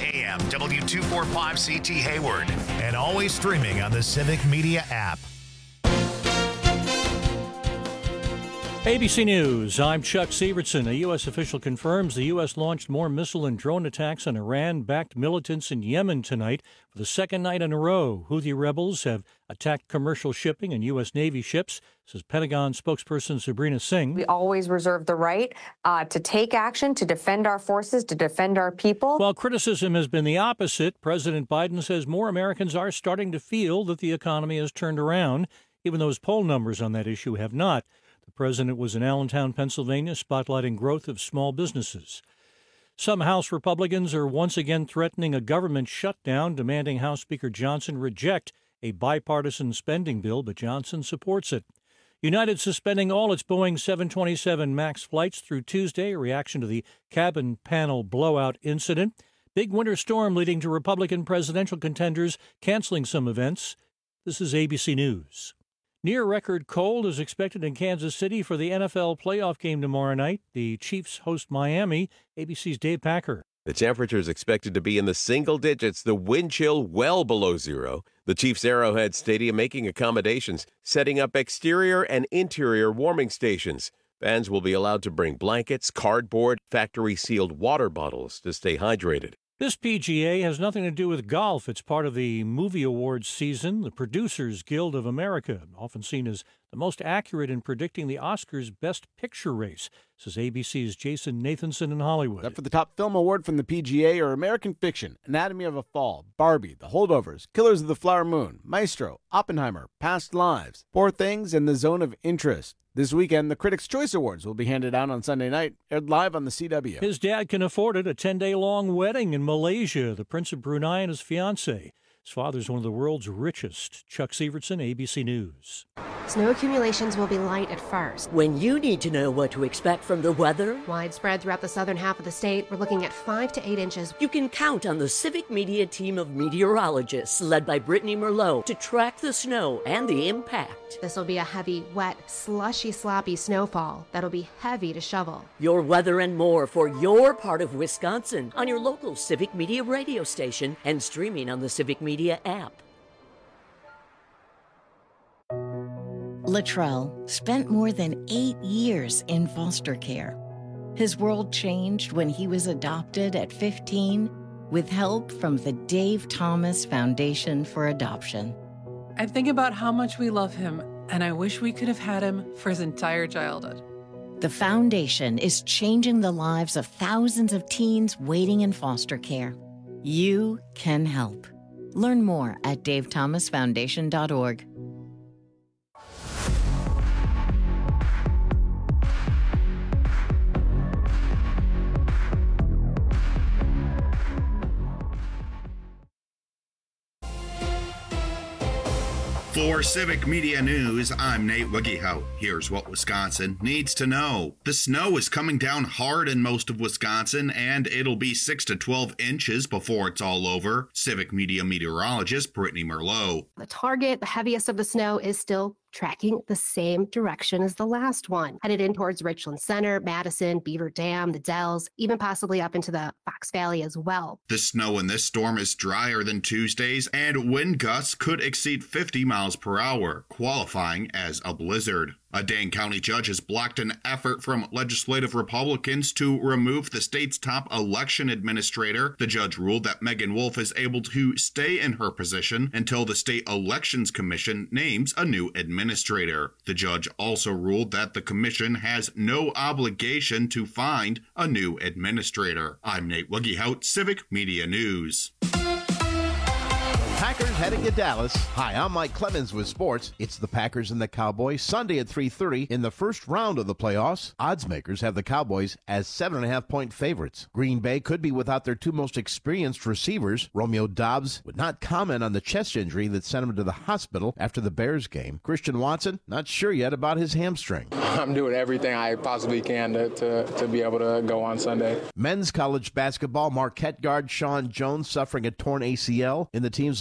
AM W245CT Hayward, and always streaming on the Civic Media app. ABC News, I'm Chuck Sievertson. A U.S. official confirms the U.S. launched more missile and drone attacks on Iran-backed militants in Yemen tonight for the second night in a row. Houthi rebels have attacked commercial shipping and U.S. Navy ships, says Pentagon spokesperson Sabrina Singh. We always reserve the right to take action, to defend our forces, to defend our people. While criticism has been the opposite, President Biden says more Americans are starting to feel that the economy has turned around, even though his poll numbers on that issue have not. The president was in Allentown, Pennsylvania, spotlighting growth of small businesses. Some House Republicans are once again threatening a government shutdown, demanding House Speaker Johnson reject a bipartisan spending bill, but Johnson supports it. United suspending all its Boeing 727 MAX flights through Tuesday, a reaction to the cabin panel blowout incident. Big winter storm leading to Republican presidential contenders canceling some events. This is ABC News. Near-record cold is expected in Kansas City for the NFL playoff game tomorrow night. The Chiefs host Miami. ABC's Dave Packer. The temperature is expected to be in the single digits, the wind chill well below zero. The Chiefs' Arrowhead Stadium making accommodations, setting up exterior and interior warming stations. Fans will be allowed to bring blankets, cardboard, factory-sealed water bottles to stay hydrated. This PGA has nothing to do with golf. It's part of the movie awards season. The Producers Guild of America, often seen as the most accurate in predicting the Oscars' Best Picture race, says ABC's Jason Nathanson in Hollywood. Up for the top film award from the PGA are American Fiction, Anatomy of a Fall, Barbie, The Holdovers, Killers of the Flower Moon, Maestro, Oppenheimer, Past Lives, Poor Things, and The Zone of Interest. This weekend, the Critics' Choice Awards will be handed out on Sunday night, aired live on the CW. His dad can afford it, a 10-day-long wedding in Malaysia. The Prince of Brunei and his fiancée. His father's one of the world's richest. Chuck Sievertson, ABC News. Snow accumulations will be light at first. When you need to know what to expect from the weather, Widespread throughout the southern half of the state, we're looking at 5 to 8 inches. you can count on the Civic Media team of meteorologists led by Brittany Merlot to track the snow and the impact. This will be a heavy, wet, slushy, sloppy snowfall that'll be heavy to shovel. Your weather and more for your part of Wisconsin on your local Civic Media radio station and streaming on the Civic Media app. Latrell spent more than 8 years in foster care. His world changed when he was adopted at 15 with help from the Dave Thomas Foundation for Adoption. I think about how much we love him, and I wish we could have had him for his entire childhood. The foundation is changing the lives of thousands of teens waiting in foster care. You can help. Learn more at davethomasfoundation.org. For Civic Media News, I'm Nate Wiggyhout. Here's what Wisconsin needs to know. The snow is coming down hard in most of Wisconsin, and it'll be 6 to 12 inches before it's all over. Civic Media meteorologist Brittany Merlot. The target, the heaviest of the snow, is still tracking the same direction as the last one, headed in towards Richland Center, Madison, Beaver Dam, the Dells, even possibly up into the Fox Valley as well. The snow in this storm is drier than Tuesday's, and wind gusts could exceed 50 miles per hour, qualifying as a blizzard. A Dane County judge has blocked an effort from legislative Republicans to remove the state's top election administrator. The judge ruled that Megan Wolf is able to stay in her position until the State Elections Commission names a new administrator. The judge also ruled that the commission has no obligation to find a new administrator. I'm Nate Wiggyhout, Civic Media News. Packers heading to Dallas. Hi, I'm Mike Clemens with sports. It's the Packers and the Cowboys Sunday at 3:30 in the first round of the playoffs. Odds makers have the Cowboys as 7.5-point favorites. Green Bay could be without their two most experienced receivers. Romeo Doubs would not comment on the chest injury that sent him to the hospital after the Bears game. Christian Watson, not sure yet about his hamstring. I'm doing everything I possibly can to be able to go on Sunday. Men's college basketball, Marquette guard Sean Jones suffering a torn ACL in the team's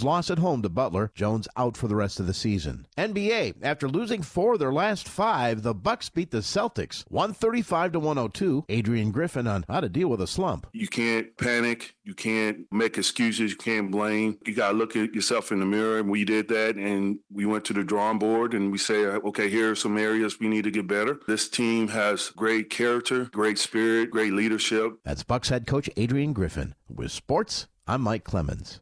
loss at home to Butler. Jones out for the rest of the season. NBA, after losing 4 of their last 5, the Bucks beat the Celtics 135-102. Adrian Griffin on how to deal with a slump. You can't panic. You can't make excuses. You can't blame. You got to look at yourself in the mirror. And we did that, and we went to the drawing board, and we say, okay, here are some areas we need to get better. This team has great character, great spirit, great leadership. That's Bucks head coach Adrian Griffin. With sports, I'm Mike Clemens.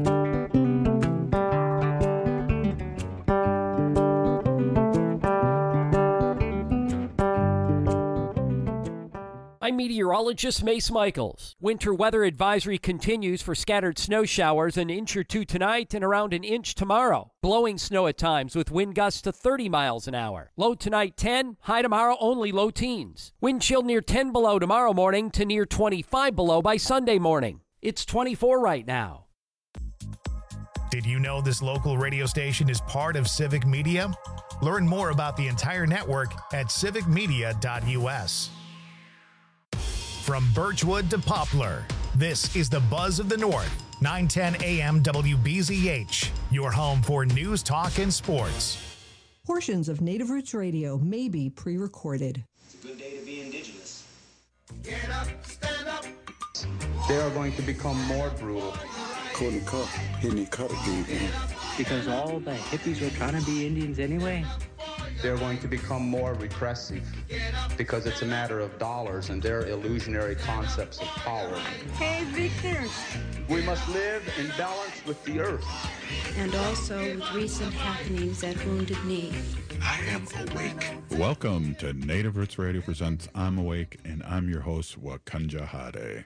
I'm meteorologist Mace Michaels. Winter weather advisory continues for scattered snow showers, an inch or two tonight and around an inch tomorrow. Blowing snow at times with wind gusts to 30 miles an hour. Low tonight 10, high tomorrow only low teens. Wind chill near 10 below tomorrow morning to near 25 below by Sunday morning. It's 24 right now. Did you know this local radio station is part of Civic Media? Learn more about the entire network at civicmedia.us. From Birchwood to Poplar, this is the Buzz of the North, 910 AM WBZH, your home for news, talk, and sports. Portions of Native Roots Radio may be pre-recorded. It's a good day to be indigenous. Get up, stand up. They are going to become more brutal. Couldn't cut, hitting cut again. Because all the hippies were trying to be Indians anyway. They're going to become more repressive because it's a matter of dollars and their illusionary concepts of power. Hey, Victor. We must live in balance with the earth. And also with recent happenings at Wounded Knee. I am awake. Welcome to Native Roots Radio presents I'm Awake, and I'm your host, Wakanja Hade.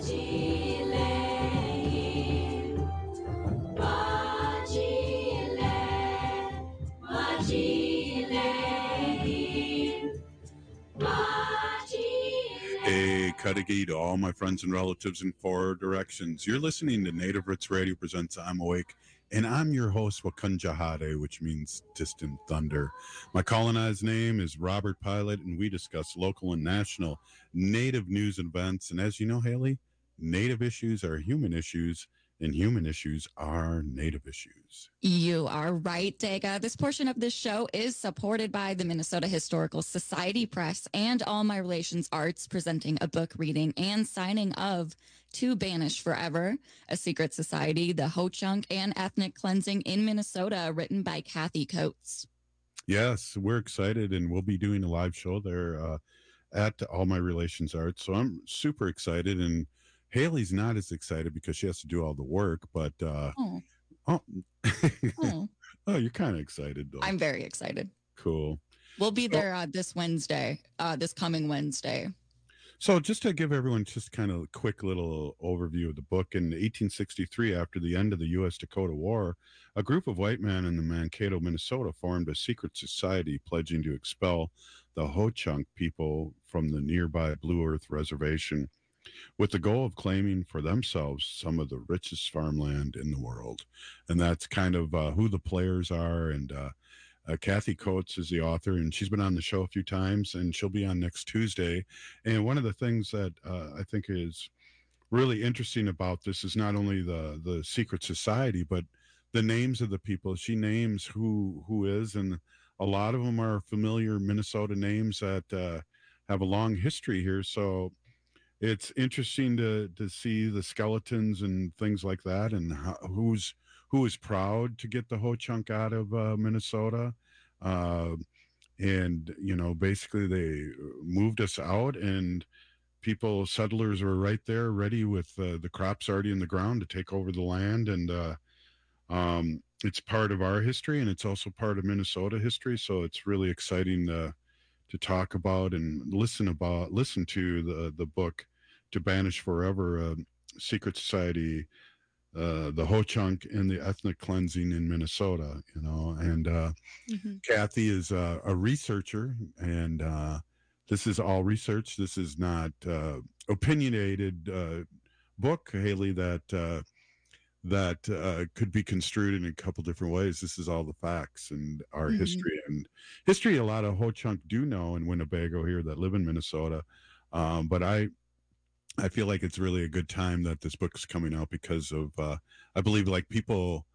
Hey, Kadagi to all my friends and relatives in 4 directions. You're listening to Native Roots Radio presents I'm Awake, and I'm your host, Wakanja Hade, which means distant thunder. My colonized name is Robert Pilot, and we discuss local and national Native news and events. And as you know, Haley, Native issues are human issues, and human issues are Native issues. You are right, Dega. This portion of this show is supported by the Minnesota Historical Society Press and All My Relations Arts, presenting a book reading and signing of To Banish Forever, A Secret Society, the Ho-Chunk and Ethnic Cleansing in Minnesota, written by Kathy Coates. Yes, we're excited, and we'll be doing a live show there at All My Relations Arts. So I'm super excited, and Haley's not as excited because she has to do all the work, but oh, you're kind of excited though. I'm very excited. Cool. We'll be there this coming Wednesday. So just to give everyone just kind of a quick little overview of the book, in 1863, after the end of the U.S.-Dakota War, a group of white men in the Mankato, Minnesota, formed a secret society pledging to expel the Ho-Chunk people from the nearby Blue Earth Reservation, with the goal of claiming for themselves some of the richest farmland in the world. And that's kind of who the players are. And Kathy Coates is the author, and she's been on the show a few times, and she'll be on next Tuesday. And one of the things that I think is really interesting about this is not only the secret society, but the names of the people. She names who is, and a lot of them are familiar Minnesota names that have a long history here. So it's interesting to see the skeletons and things like that, and who is proud to get the Ho-Chunk out of Minnesota. And, you know, basically they moved us out, and settlers were right there ready with the crops already in the ground to take over the land. And it's part of our history, and it's also part of Minnesota history. So it's really exciting to talk about and listen to the book To Banish Forever, Secret Society, the Ho-Chunk and the Ethnic Cleansing in Minnesota, you know. And Kathy is a researcher, and this is all research. This is not opinionated book, Haley, that could be construed in a couple different ways. This is all the facts and our history. And history a lot of Ho-Chunk do know in Winnebago here that live in Minnesota. But I feel like it's really a good time that this book's coming out because of, I believe, like, people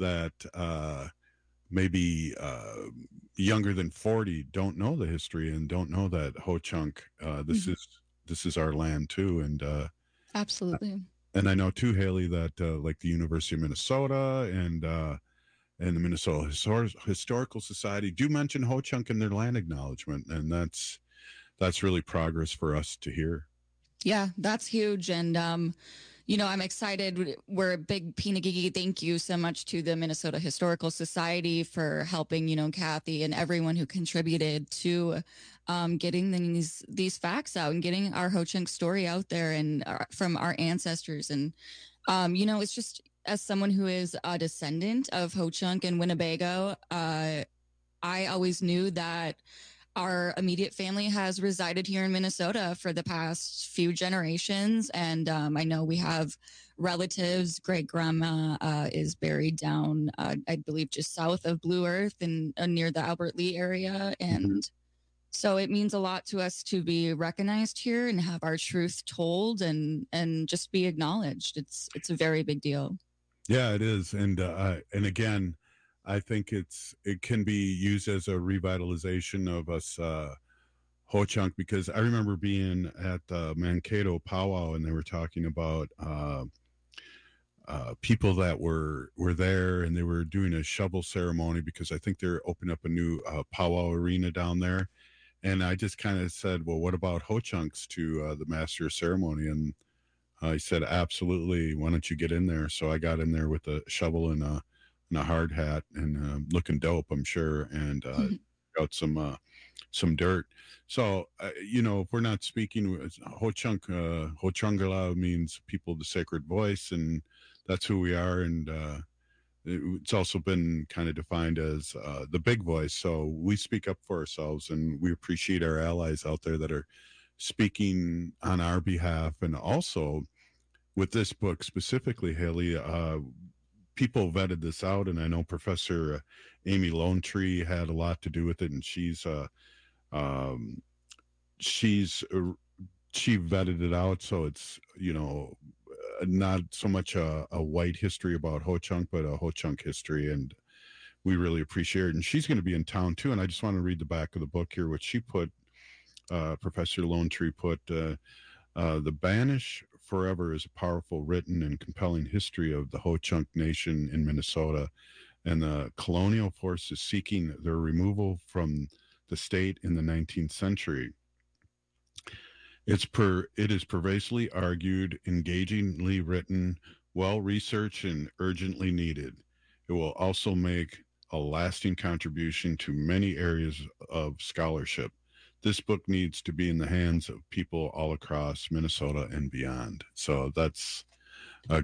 that maybe younger than 40 don't know the history and don't know that Ho-Chunk, this is our land too. And absolutely. And I know too, Haley, that like the University of Minnesota and the Minnesota Historical Society do mention Ho-Chunk in their land acknowledgement, and that's really progress for us to hear. Yeah, that's huge. And, I'm excited. We're a big Pinagigi. Thank you so much to the Minnesota Historical Society for helping, Kathy and everyone who contributed to getting these facts out and getting our Ho-Chunk story out there and from our ancestors. And, it's just, as someone who is a descendant of Ho-Chunk and Winnebago, I always knew that our immediate family has resided here in Minnesota for the past few generations. And I know we have relatives. Great grandma is buried down, I believe, just south of Blue Earth and near the Albert Lea area. And so it means a lot to us to be recognized here and have our truth told and just be acknowledged. It's a very big deal. Yeah, it is. And again, I think it can be used as a revitalization of us Ho-Chunk, because I remember being at Mankato powwow and they were talking about people that were there, and they were doing a shovel ceremony because I think they're opening up a new powwow arena down there. And I just kind of said, well, what about Ho-Chunks to the master of ceremony? And he said, absolutely. Why don't you get in there? So I got in there with a shovel and a hard hat and looking dope, I'm sure, and got some dirt. So if we're not speaking Ho-Chunk, Ho-Chungala means people of the sacred voice, and that's who we are. And it's also been kind of defined as the big voice. So we speak up for ourselves, and we appreciate our allies out there that are speaking on our behalf. And also with this book specifically, Haley, people vetted this out, and I know Professor Amy Lone Tree had a lot to do with it, and she vetted it out, so it's not so much a white history about Ho-Chunk, but a Ho-Chunk history, and we really appreciate it. And she's going to be in town too, and I just want to read the back of the book here, which she put, Professor Lone Tree put, the Banish Forever is a powerful, written, and compelling history of the Ho-Chunk Nation in Minnesota and the colonial forces seeking their removal from the state in the 19th century. It is pervasively argued, engagingly written, well-researched, and urgently needed. It will also make a lasting contribution to many areas of scholarship. This book needs to be in the hands of people all across Minnesota and beyond. So that's a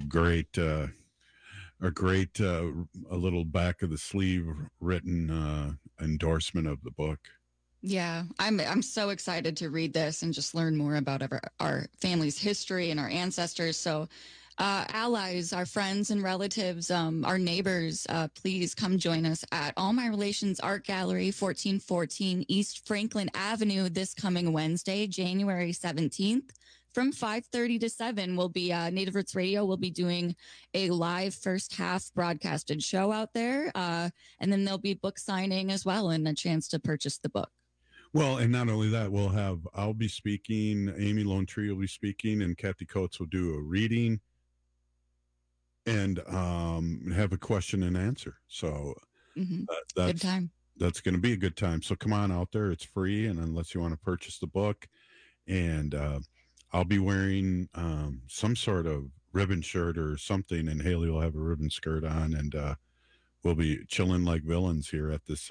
little back of the sleeve written endorsement of the book. Yeah, I'm so excited to read this and just learn more about our family's history and our ancestors. So allies, our friends and relatives, our neighbors, please come join us at All My Relations Art Gallery, 1414 East Franklin Avenue this coming Wednesday, January 17th. From 5:30 to 7 will be Native Roots Radio will be doing a live first half broadcasted show out there. And then there'll be book signing as well and a chance to purchase the book. Well, and not only that, I'll be speaking, Amy Lone Tree will be speaking, and Kathy Coates will do a reading and have a question and answer. So that's good time. That's going to be a good time. So come on out there. It's free. And unless you want to purchase the book, and I'll be wearing some sort of ribbon shirt or something, and Haley will have a ribbon skirt on, and we'll be chilling like villains here at this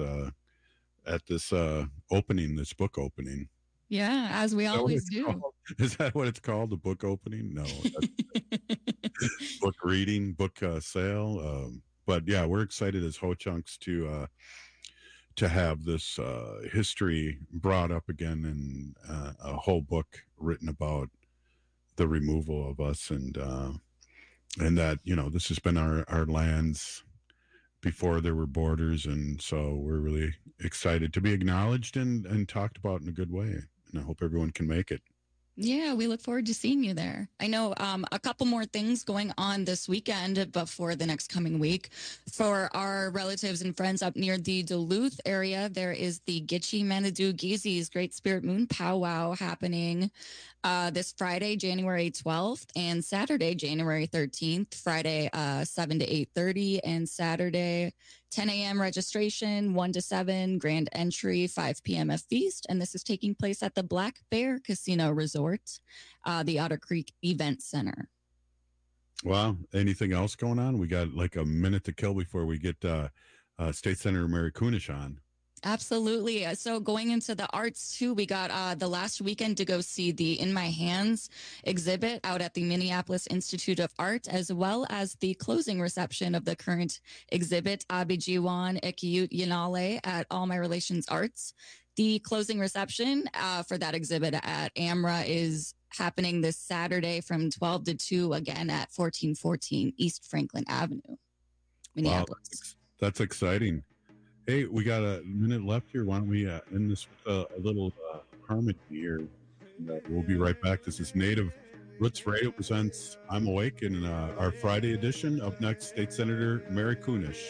opening, this book opening. Yeah, as we always do. Called? Is that what it's called? The book opening? No. Book reading, book sale. But yeah, we're excited as Ho-Chunks to have this history brought up again, and a whole book written about the removal of us, and that, this has been our lands before there were borders. And so we're really excited to be acknowledged and talked about in a good way. And I hope everyone can make it. Yeah, we look forward to seeing you there. I know a couple more things going on this weekend before the next coming week. For our relatives and friends up near the Duluth area, there is the Gitche Manitou Geezees Great Spirit Moon Powwow happening this Friday, January 12th, and Saturday, January 13th. Friday, 7 to 8:30, and Saturday, 10 a.m. registration, 1 to 7, grand entry, 5 p.m. a feast. And this is taking place at the Black Bear Casino Resort, the Otter Creek Event Center. Wow. Anything else going on? We got like a minute to kill before we get State Senator Mary Kunesh on. Absolutely. So going into the arts too, we got the last weekend to go see the In My Hands exhibit out at the Minneapolis Institute of Art, as well as the closing reception of the current exhibit, Abijiwan Ekiyut Yanale, at All My Relations Arts. The closing reception for that exhibit at AMRA is happening this Saturday from 12 to 2, again at 1414 East Franklin Avenue, Minneapolis. Wow, that's exciting. Hey, we got a minute left here. Why don't we end this with a little harmony here? We'll be right back. This is Native Roots Radio presents I'm Awake in our Friday edition. Up next, State Senator Mary Kunesh.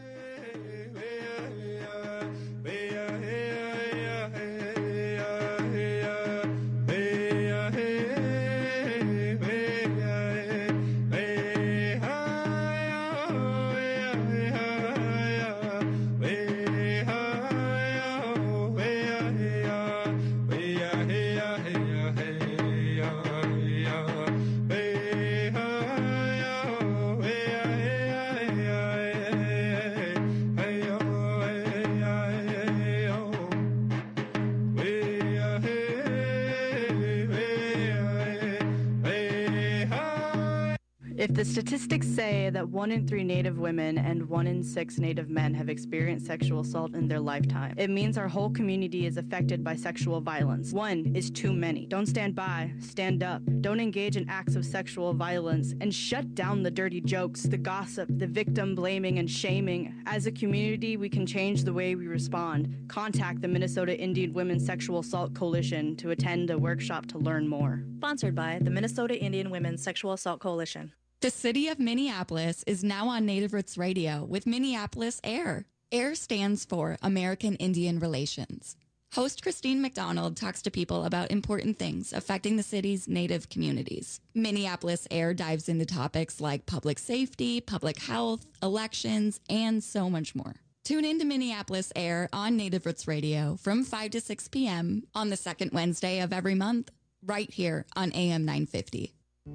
If the statistics say that 1 in 3 Native women and 1 in 6 Native men have experienced sexual assault in their lifetime, it means our whole community is affected by sexual violence. 1 is too many. Don't stand by, stand up. Don't engage in acts of sexual violence, and shut down the dirty jokes, the gossip, the victim blaming and shaming. As a community, we can change the way we respond. Contact the Minnesota Indian Women's Sexual Assault Coalition to attend a workshop to learn more. Sponsored by the Minnesota Indian Women's Sexual Assault Coalition. The city of Minneapolis is now on Native Roots Radio with Minneapolis AIR. AIR stands for American Indian Relations. Host Christine McDonald talks to people about important things affecting the city's Native communities. Minneapolis AIR dives into topics like public safety, public health, elections, and so much more. Tune in to Minneapolis AIR on Native Roots Radio from 5 to 6 p.m. on the second Wednesday of every month, right here on AM 950.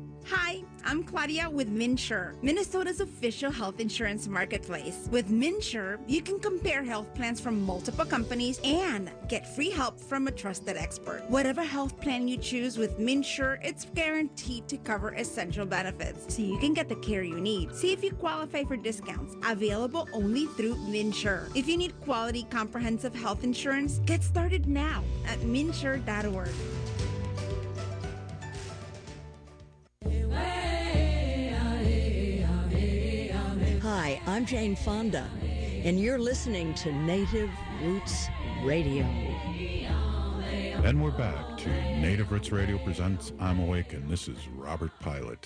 Hi, I'm Claudia with MNsure, Minnesota's official health insurance marketplace. With MNsure, you can compare health plans from multiple companies and get free help from a trusted expert. Whatever health plan you choose with MNsure, it's guaranteed to cover essential benefits, so you can get the care you need. See if you qualify for discounts, available only through MNsure. If you need quality, comprehensive health insurance, get started now at MNsure.org. Hi, I'm Jane Fonda, and you're listening to Native Roots Radio. And we're back to Native Roots Radio presents I'm Awake, and this is Robert Pilot.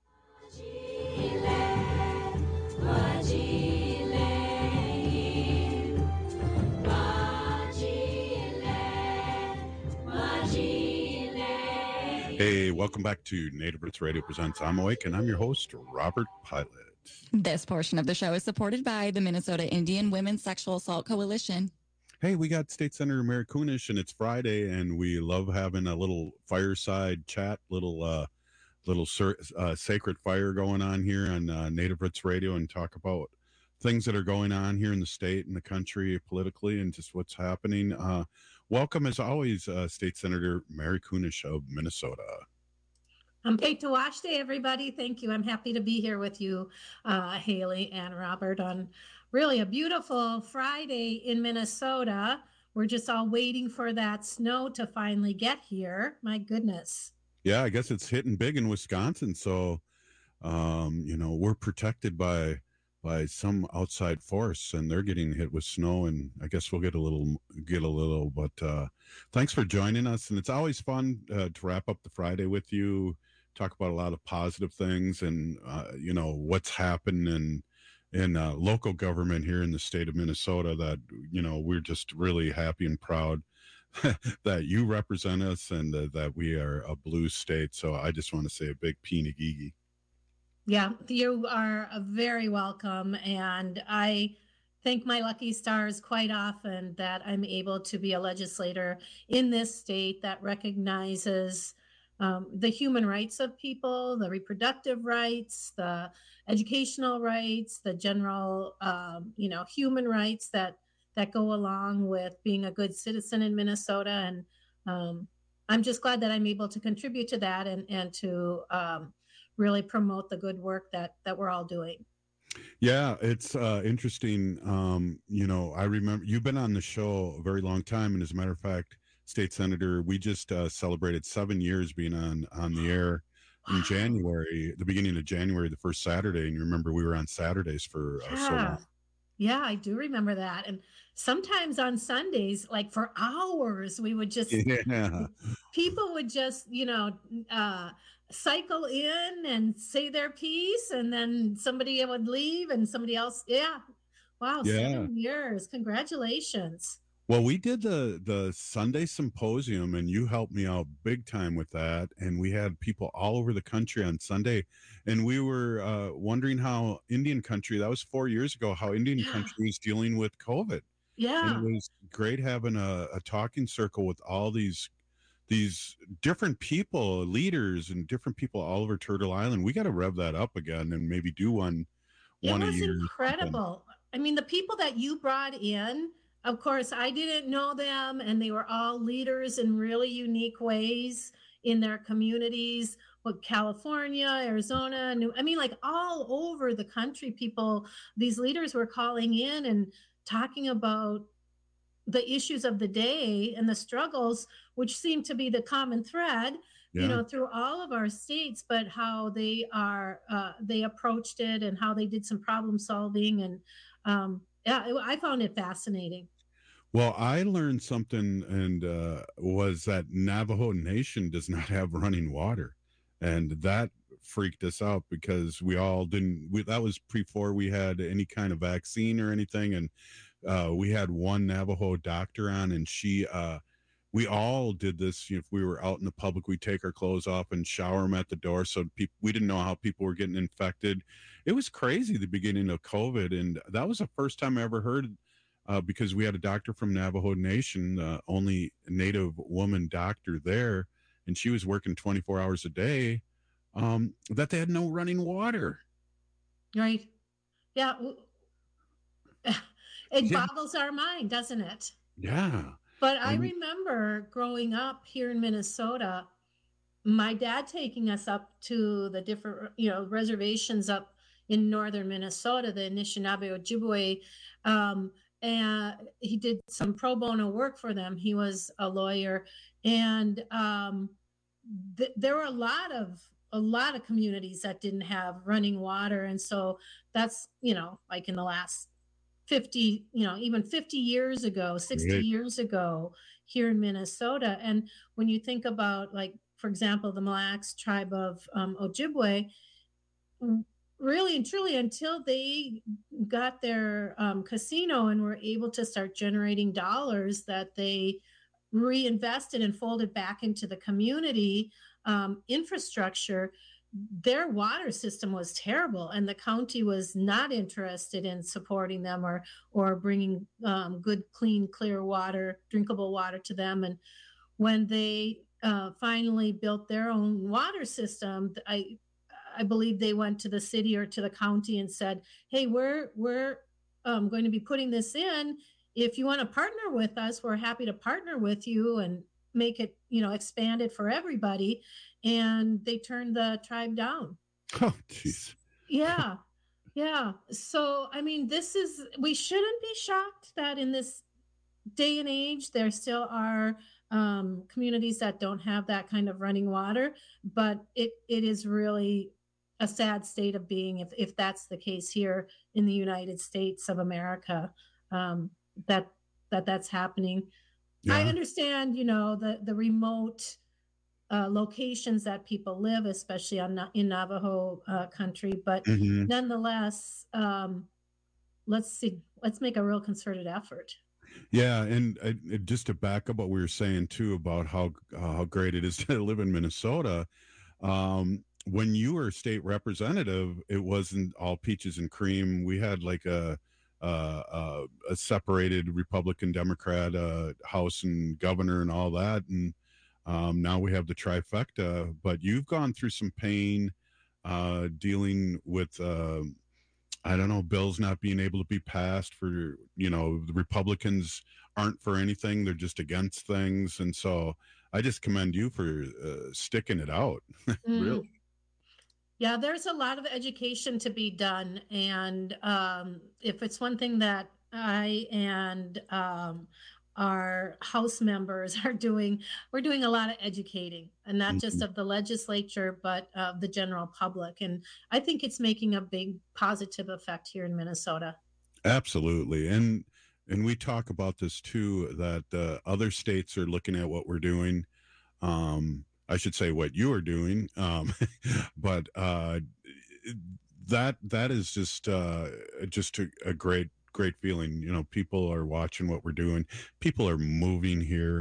Hey, welcome back to Native Roots Radio presents I'm Awake, and I'm your host, Robert Pilot. This portion of the show is supported by the Minnesota Indian Women's Sexual Assault Coalition. Hey, we got State Senator Mary Kunesh, and it's Friday, and we love having a little fireside chat, little sacred fire going on here on Native Roots Radio, and talk about things that are going on here in the state and the country politically, and just what's happening. Welcome, as always, State Senator Mary Kunesh of Minnesota. Petuashte, everybody. Thank you. I'm happy to be here with you, Haley and Robert, on really a beautiful Friday in Minnesota. We're just all waiting for that snow to finally get here. My goodness. Yeah, I guess it's hitting big in Wisconsin. So, we're protected by some outside force, and they're getting hit with snow, and I guess we'll get a little, but thanks for joining us. And it's always fun to wrap up the Friday with you, talk about a lot of positive things and what's happened in local government here in the state of Minnesota, that we're just really happy and proud that you represent us, and that we are a blue state. So I just want to say a big Peenagigi. Yeah, you are very welcome. And I thank my lucky stars quite often that I'm able to be a legislator in this state that recognizes the human rights of people, the reproductive rights, the educational rights, the general, human rights that go along with being a good citizen in Minnesota. And I'm just glad that I'm able to contribute to that and to really promote the good work that we're all doing. Yeah, it's interesting. I remember you've been on the show a very long time, and as a matter of fact, State Senator, we just celebrated 7 years being on the air in January, the beginning of January, the first Saturday. And you remember we were on Saturdays for so long. Yeah, I do remember that. And sometimes on Sundays, like for hours, we would just, people would just, cycle in and say their piece, and then somebody would leave and somebody else. Yeah. Wow. Yeah. 7 years. Congratulations. Well, we did the Sunday symposium, and you helped me out big time with that. And we had people all over the country on Sunday, and we were wondering how Indian country, that was 4 years ago, how Indian country was dealing with COVID. Yeah. And it was great having a talking circle with all these different people, leaders, and different people all over Turtle Island. We got to rev that up again and maybe do one a year. It was incredible. I mean, the people that you brought in, of course, I didn't know them, and they were all leaders in really unique ways in their communities. With California, Arizona, like all over the country, these leaders were calling in and talking about the issues of the day and the struggles, which seem to be the common thread, through all of our states, but how they approached it and how they did some problem solving. And I found it fascinating. Well, I learned something, and was that Navajo Nation does not have running water. And that freaked us out because we all that was before we had any kind of vaccine or anything. And we had one Navajo doctor on, and we all did this. If we were out in the public, we'd take our clothes off and shower them at the door. So we didn't know how people were getting infected. It was crazy, the beginning of COVID. And that was the first time I ever heard, because we had a doctor from Navajo Nation, the only Native woman doctor there, and she was working 24 hours a day, that they had no running water. Right. Yeah. It boggles our mind, doesn't it? Yeah. But I remember growing up here in Minnesota, my dad taking us up to the different, reservations up in northern Minnesota, the Anishinaabe Ojibwe, and he did some pro bono work for them. He was a lawyer, and there were a lot of communities that didn't have running water, and so that's like in the last 50, even 50 years ago, 60 years ago here in Minnesota. And when you think about, like, for example, the Mille Lacs tribe of Ojibwe, really and truly, until they got their casino and were able to start generating dollars that they reinvested and folded back into the community infrastructure, their water system was terrible, and the county was not interested in supporting them or bringing good, clean, clear water, drinkable water to them. And when they finally built their own water system, I believe they went to the city or to the county and said, "Hey, we're going to be putting this in. If you want to partner with us, we're happy to partner with you and make it, expand it for everybody." And they turned the tribe down. Oh, jeez. Yeah. Yeah. So, I mean, we shouldn't be shocked that in this day and age, there still are communities that don't have that kind of running water, but it is really a sad state of being if that's the case here in the United States of America, that's happening. Yeah. I understand, the remote locations that people live, especially in Navajo country, but nonetheless, let's make a real concerted effort. Yeah, and just to back up what we were saying too about how great it is to live in Minnesota. When you were state representative, it wasn't all peaches and cream. We had like a separated Republican Democrat House and governor and all that, and now we have the trifecta. But you've gone through some pain dealing with bills not being able to be passed for, the Republicans aren't for anything. They're just against things. And so I just commend you for sticking it out. Really. Yeah, there's a lot of education to be done. And if it's one thing that I and our House members are doing, we're doing a lot of educating, and not just of the legislature, but of the general public. And I think it's making a big positive effect here in Minnesota. Absolutely. And we talk about this too, that other states are looking at what we're doing. I should say what you are doing. But that is just a great feeling. People are watching what we're doing. People are moving here.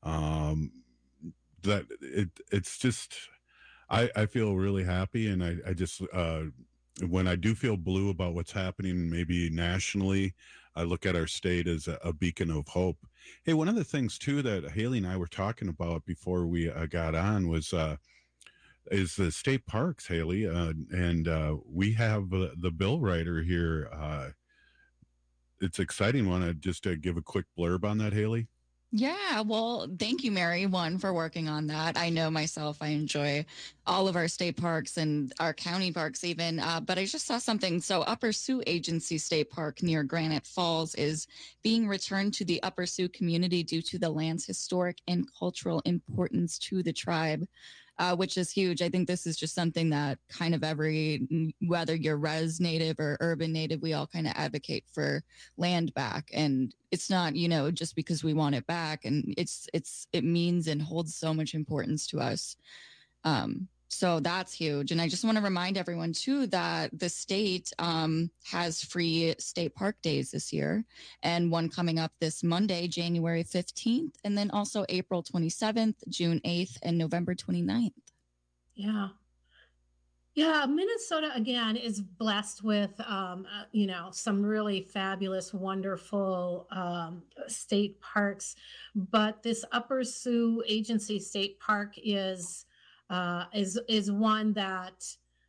That it's just, I feel really happy. And I just, when I do feel blue about what's happening, maybe nationally, I look at our state as a beacon of hope. Hey, one of the things too that Haley and I were talking about before we got on was is the state parks, Haley, and we have the bill writer here. It's exciting. Want to just give a quick blurb on that, Haley? Yeah, well, thank you, Mary, for working on that. I know myself, I enjoy all of our state parks and our county parks even, but I just saw something. So Upper Sioux Agency State Park near Granite Falls is being returned to the Upper Sioux community due to the land's historic and cultural importance to the tribe. Which is huge. I think this is just something that kind of whether you're res native or urban native, we all kind of advocate for land back. And it's not, just because we want it back. And it means and holds so much importance to us. So that's huge. And I just want to remind everyone too that the state has free state park days this year, and one coming up this Monday, January 15th, and then also April 27th, June 8th, and November 29th. Yeah. Yeah, Minnesota, again, is blessed with, some really fabulous, wonderful state parks. But this Upper Sioux Agency State Park is one that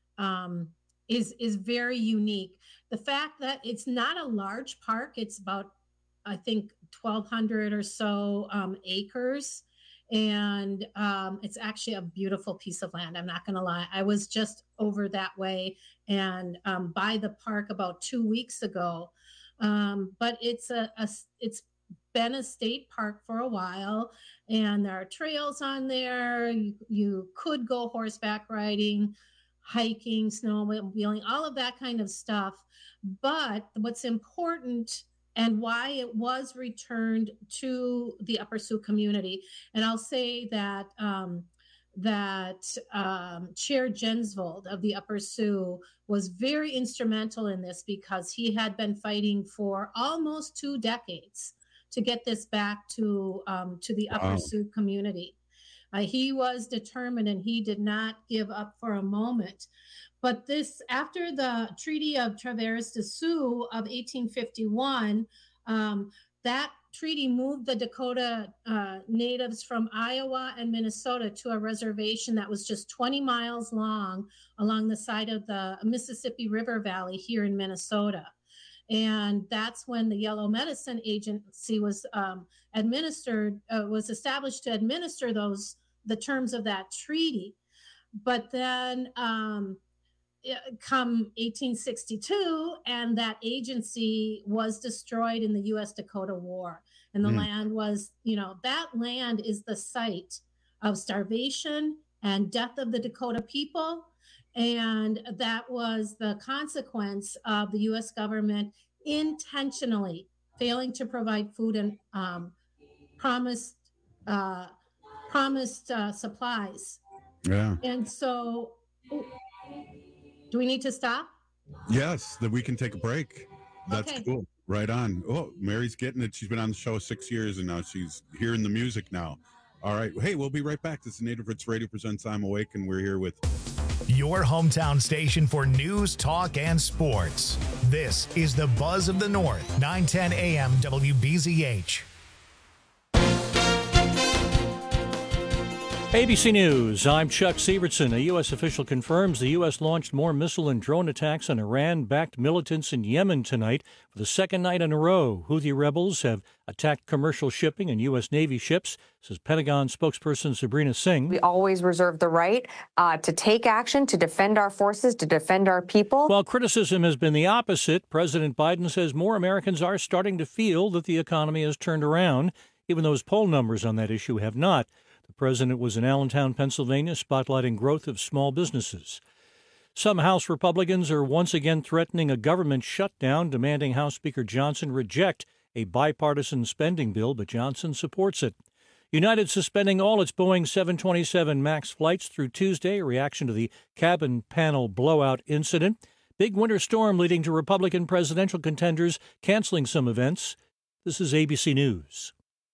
is very unique. The fact that it's not a large park, it's about, I think, 1,200 or so acres. And it's actually a beautiful piece of land. I'm not going to lie. I was just over that way and by the park about 2 weeks ago. But it's been a state park for a while, and there are trails on there. You could go horseback riding, hiking, snowmobiling, all of that kind of stuff. But what's important and why it was returned to the Upper Sioux community, and I'll say that Chair Jensvold of the Upper Sioux was very instrumental in this, because he had been fighting for almost 2 decades to get this back to the Upper Sioux community. He was determined, and he did not give up for a moment. But this, after the Treaty of Traverse des Sioux of 1851, that treaty moved the Dakota natives from Iowa and Minnesota to a reservation that was just 20 miles long along the side of the Mississippi River Valley here in Minnesota. And that's when the Yellow Medicine Agency was established to administer the terms of that treaty. But then come 1862, and that agency was destroyed in the U.S. Dakota War. And the land was, that land is the site of starvation and death of the Dakota people. And that was the consequence of the U.S. government intentionally failing to provide food and promised supplies. Yeah. And so, do we need to stop? Yes, that we can take a break. That's Okay. cool. Right on. Oh, Mary's getting it. She's been on the show 6 years, and now she's hearing the music now. All right. Hey, we'll be right back. This is Native Roots Radio presents I'm Awake, and we're here with your hometown station for news, talk, and sports. This is the Buzz of the North, 910 AM WBZH. ABC News, I'm Chuck Sievertson. A U.S. official confirms the U.S. launched more missile and drone attacks on Iran-backed militants in Yemen tonight for the second night in a row. Houthi rebels have attacked commercial shipping and U.S. Navy ships, says Pentagon spokesperson Sabrina Singh. We always reserve the right to take action, to defend our forces, to defend our people. While criticism has been the opposite, President Biden says more Americans are starting to feel that the economy has turned around, even though his poll numbers on that issue have not. The president was in Allentown, Pennsylvania, spotlighting growth of small businesses. Some House Republicans are once again threatening a government shutdown, demanding House Speaker Johnson reject a bipartisan spending bill, but Johnson supports it. United suspending all its Boeing 727 MAX flights through Tuesday, a reaction to the cabin panel blowout incident. Big winter storm leading to Republican presidential contenders canceling some events. This is ABC News.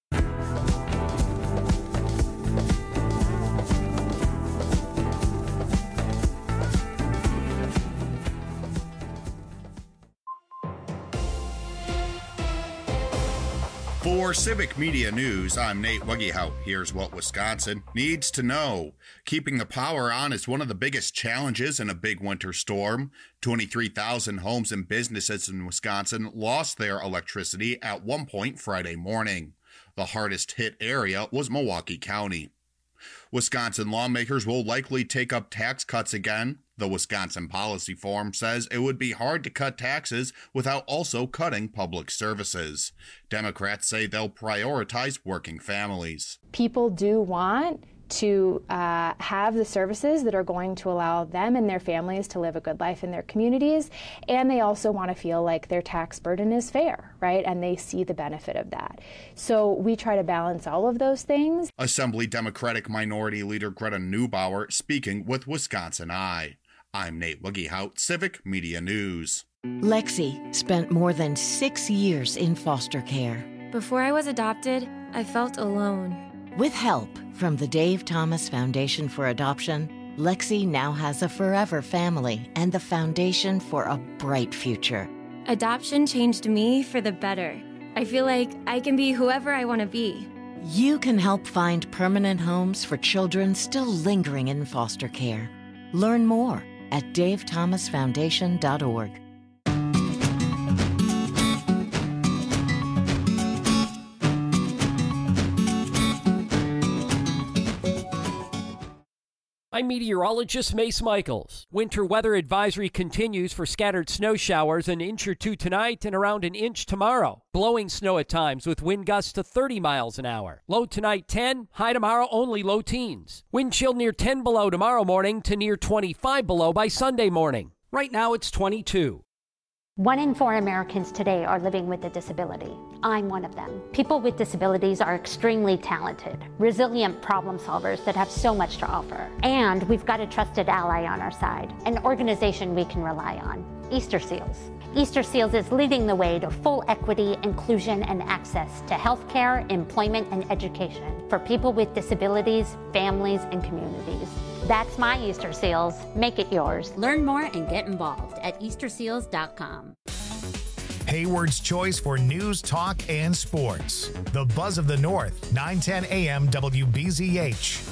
For Civic Media News, I'm Nate Wuggehout. Here's what Wisconsin needs to know. Keeping the power on is one of the biggest challenges in a big winter storm. 23,000 homes and businesses in Wisconsin lost their electricity at one point Friday morning. The hardest hit area was Milwaukee County. Wisconsin lawmakers will likely take up tax cuts again. The Wisconsin Policy Forum says it would be hard to cut taxes without also cutting public services. Democrats say they'll prioritize working families. People do want to have the services that are going to allow them and their families to live a good life in their communities, and they also want to feel like their tax burden is fair, right? And they see the benefit of that. So we try to balance all of those things. Assembly Democratic Minority Leader Greta Neubauer speaking with Wisconsin Eye. I'm Nate Wuggehout, Civic Media News. Lexi spent more than 6 years in foster care. Before I was adopted, I felt alone. With help from the Dave Thomas Foundation for Adoption, Lexi now has a forever family and the foundation for a bright future. Adoption changed me for the better. I feel like I can be whoever I want to be. You can help find permanent homes for children still lingering in foster care. Learn more at davethomasfoundation.org. I'm meteorologist Mace Michaels. Winter weather advisory continues for scattered snow showers, an inch or two tonight and around an inch tomorrow. Blowing snow at times with wind gusts to 30 miles an hour. Low tonight 10, high tomorrow only low teens. Wind chill near 10 below tomorrow morning to near 25 below by Sunday morning. Right now it's 22. 1 in 4 Americans today are living with a disability. I'm one of them. People with disabilities are extremely talented, resilient problem solvers that have so much to offer. And we've got a trusted ally on our side, an organization we can rely on, Easter Seals. Easter Seals is leading the way to full equity, inclusion, and access to healthcare, employment, and education for people with disabilities, families, and communities. That's my Easter Seals. Make it yours. Learn more and get involved at easterseals.com. Hayward's choice for news, talk, and sports. The Buzz of the North, 910 AM WBZH.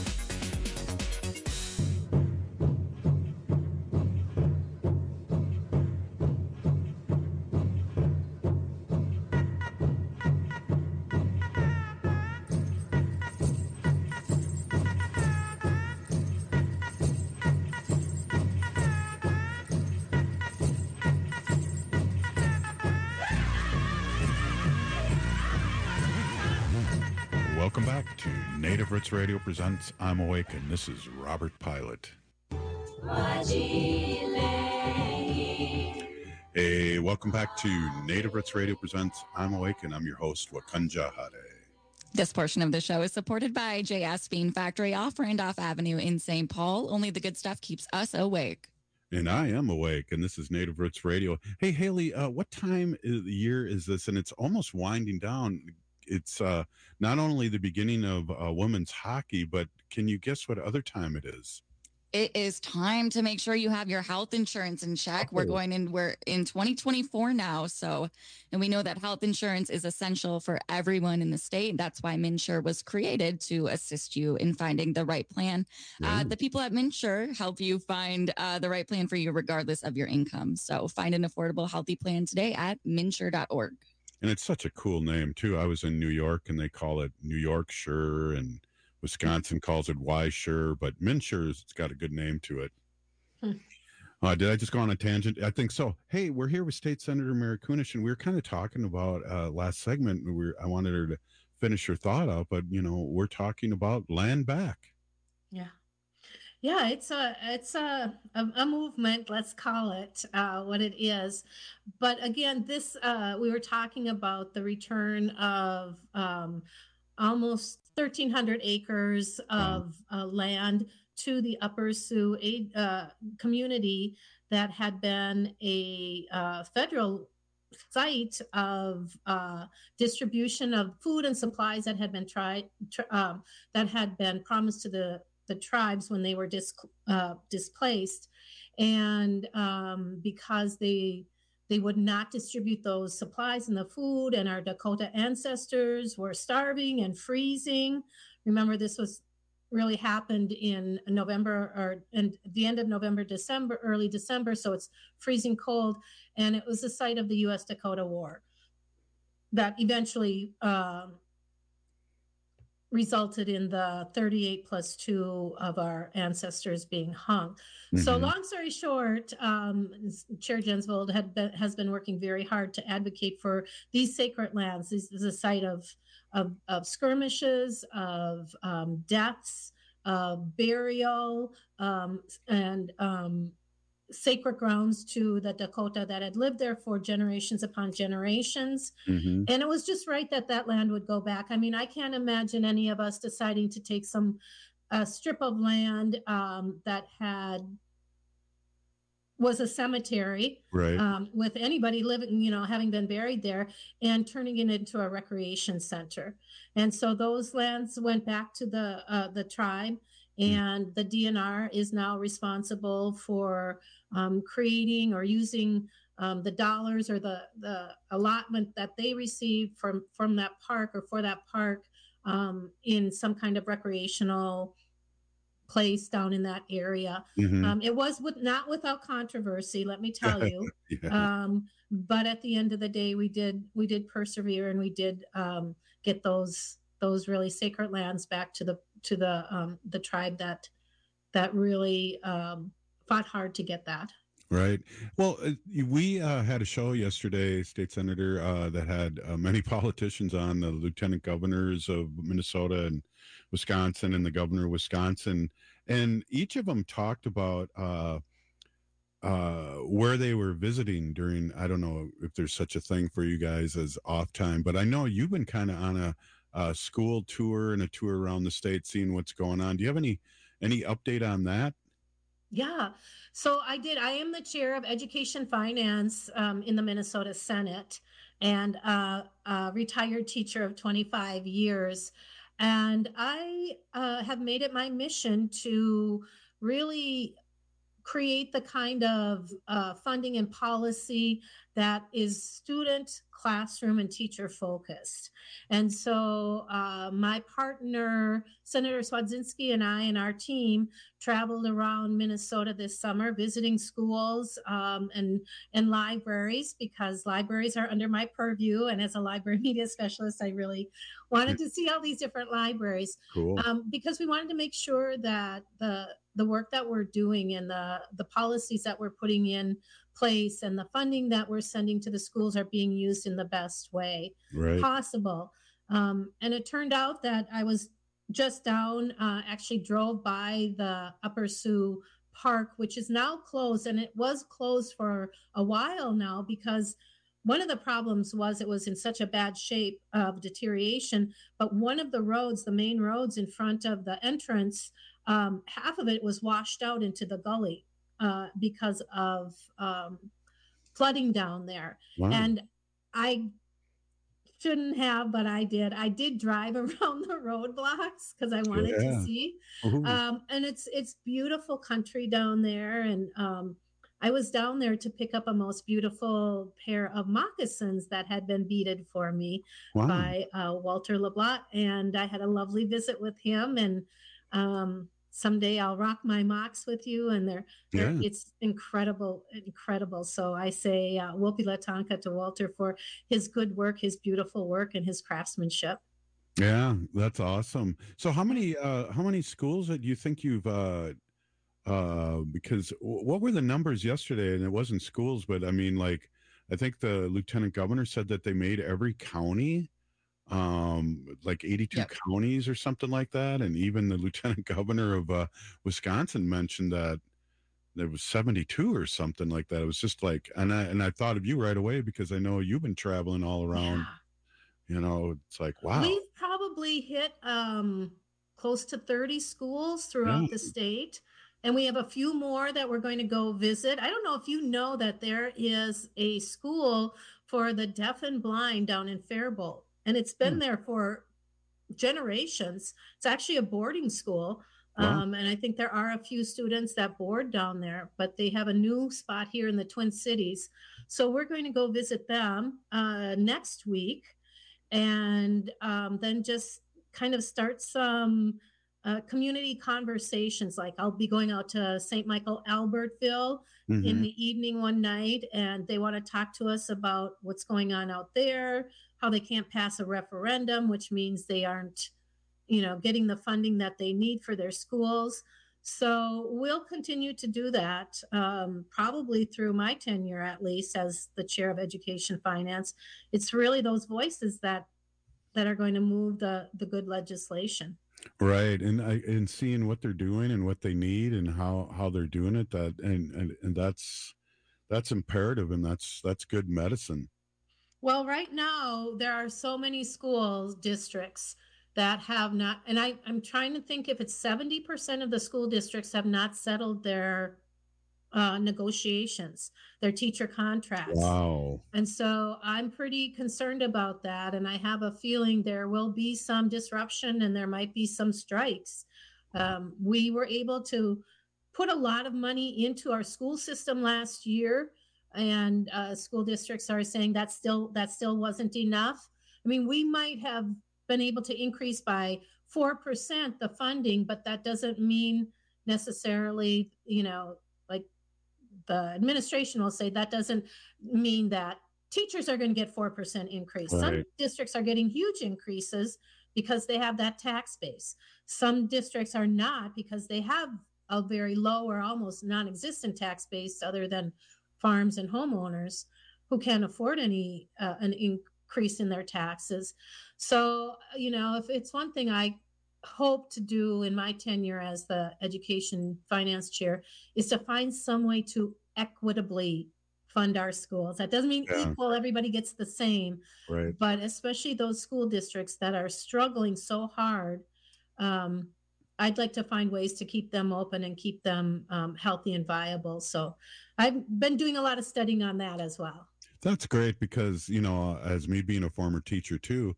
Welcome back to Native Roots Radio presents I'm Awake, and this is Robert Pilot. Hey, welcome back to Native Roots Radio Presents I'm Awake, and I'm your host, Wakanja Hade. This portion of the show is supported by J.S. Bean Factory off Randolph Avenue in St. Paul. Only the good stuff keeps us awake. And I am awake, and this is Native Roots Radio. Hey, Haley, what time of the year is this? And it's almost winding down. It's not only the beginning of women's hockey, but can you guess what other time it is? It is time to make sure you have your health insurance in check. We're in 2024 now. And we know that health insurance is essential for everyone in the state. That's why MNsure was created, to assist you in finding the right plan. The people at MNsure help you find the right plan for you, regardless of your income. So find an affordable, healthy plan today at MNsure.org. And it's such a cool name too. I was in New York and they call it New Yorkshire, and Wisconsin calls it Y-Sure, but MNsure's got a good name to it. Did I just go on a tangent? I think so. Hey, we're here with State Senator Mary Kunesh, and we were kind of talking about last segment. I wanted her to finish her thought out, but we're talking about land back. Yeah, it's a movement. Let's call it what it is. But again, this we were talking about the return of almost 1,300 acres of land to the Upper Sioux community that had been a federal site of distribution of food and supplies that had been that had been promised to the tribes when they were displaced, and because they would not distribute those supplies and the food, and our Dakota ancestors were starving and freezing. Remember, this was really happened in November, or in the end of November, December, early December, so it's freezing cold, and it was the site of the U.S.-Dakota War that eventually resulted in the 38+2 of our ancestors being hung. Mm-hmm. So long story short, Chair Jensvold has been working very hard to advocate for these sacred lands. This is a site of skirmishes, of deaths, of burial, and sacred grounds to the Dakota that had lived there for generations upon generations. Mm-hmm. And it was just right that land would go back. I mean, I can't imagine any of us deciding to take a strip of land that was a cemetery, right, with anybody living, having been buried there, and turning it into a recreation center. And so those lands went back to the tribe, and the DNR is now responsible for creating or using the dollars or the allotment that they receive from that park or for that park in some kind of recreational place down in that area. Mm-hmm. It was not without controversy, let me tell you. Yeah. But at the end of the day, we did persevere, and we did get those really sacred lands back to the tribe that really fought hard to get that. Right. Well, we had a show yesterday, State Senator, that had many politicians on, the lieutenant governors of Minnesota and Wisconsin and the governor of Wisconsin. And each of them talked about where they were visiting during, I don't know if there's such a thing for you guys as off time, but I know you've been kind of on a school tour and a tour around the state, seeing what's going on. Do you have any update on that? Yeah, so I did. I am the chair of Education Finance in the Minnesota Senate, and a retired teacher of 25 years. And I have made it my mission to really create the kind of funding and policy that is student, classroom, and teacher focused. And so my partner, Senator Swadzinski, and I and our team traveled around Minnesota this summer, visiting schools and libraries, because libraries are under my purview. And as a library media specialist, I really wanted to see all these different libraries. Cool. Because we wanted to make sure that the work that we're doing and the policies that we're putting in place and the funding that we're sending to the schools are being used in the best way possible. And it turned out that I was just down, actually drove by the Upper Sioux park, which is now closed, and it was closed for a while now because one of the problems was it was in such a bad shape of deterioration, but one of the roads, the main roads in front of the entrance, half of it was washed out into the gully because of flooding down there. Wow. And I shouldn't have, but I did. I did drive around the roadblocks because I wanted to see. And it's beautiful country down there. And I was down there to pick up a most beautiful pair of moccasins that had been beaded for me by Walter LeBlanc. And I had a lovely visit with him. And someday I'll rock my mocks with you. And it's incredible. So I say Wopi Latanka to Walter for his good work, his beautiful work, and his craftsmanship. Yeah, that's awesome. So how many schools do you think you've because what were the numbers yesterday? And it wasn't schools, but I mean, like, I think the lieutenant governor said that they made every county, like 82 counties or something like that. And even the lieutenant governor of Wisconsin mentioned that there was 72 or something like that. It was just like, and I thought of you right away because I know you've been traveling all around. You know, it's like, wow. We've probably hit close to 30 schools throughout the state. And we have a few more that we're going to go visit. I don't know if you know that there is a school for the deaf and blind down in Faribault. And it's been there for generations. It's actually a boarding school. And I think there are a few students that board down there, but they have a new spot here in the Twin Cities. So we're going to go visit them next week and then just kind of start some community conversations. Like I'll be going out to St. Michael Albertville in the evening one night, and they want to talk to us about what's going on out there, how they can't pass a referendum, which means they aren't, getting the funding that they need for their schools. So we'll continue to do that, probably through my tenure, at least as the chair of education finance. It's really those voices that are going to move the good legislation. Right. And seeing what they're doing and what they need and how they're doing it, and that's imperative, and that's good medicine. Well, right now there are so many school districts that have not, and I'm trying to think if it's 70% of the school districts have not settled their negotiations, their teacher contracts. Wow. And so I'm pretty concerned about that. And I have a feeling there will be some disruption and there might be some strikes. We were able to put a lot of money into our school system last year, and school districts are saying that still wasn't enough. I mean, we might have been able to increase by 4% the funding, but that doesn't mean necessarily, like the administration will say, that doesn't mean that teachers are going to get 4% increase. Right. Some districts are getting huge increases because they have that tax base. Some districts are not because they have a very low or almost non-existent tax base other than farms and homeowners who can't afford any an increase in their taxes. So, if it's one thing I hope to do in my tenure as the education finance chair is to find some way to equitably fund our schools. That doesn't mean equal, everybody gets the same, right? But especially those school districts that are struggling so hard, I'd like to find ways to keep them open and keep them healthy and viable. So I've been doing a lot of studying on that as well. That's great because, as me being a former teacher too,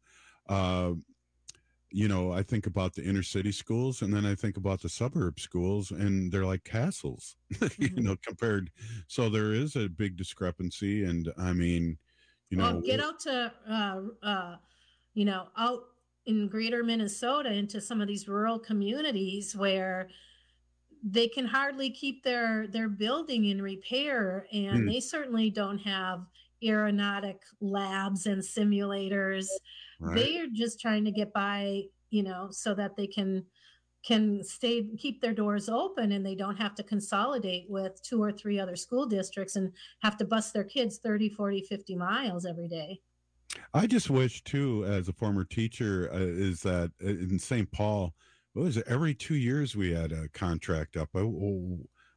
I think about the inner city schools and then I think about the suburb schools, and they're like castles, compared. So there is a big discrepancy. And I mean, get out to, out in greater Minnesota into some of these rural communities where they can hardly keep their building in repair. And they certainly don't have aeronautic labs and simulators. Right. They are just trying to get by, so that they can keep their doors open and they don't have to consolidate with 2 or 3 other school districts and have to bus their kids 30, 40, 50 miles every day. I just wish too, as a former teacher, is that in St. Paul, what was it? Every 2 years we had a contract up.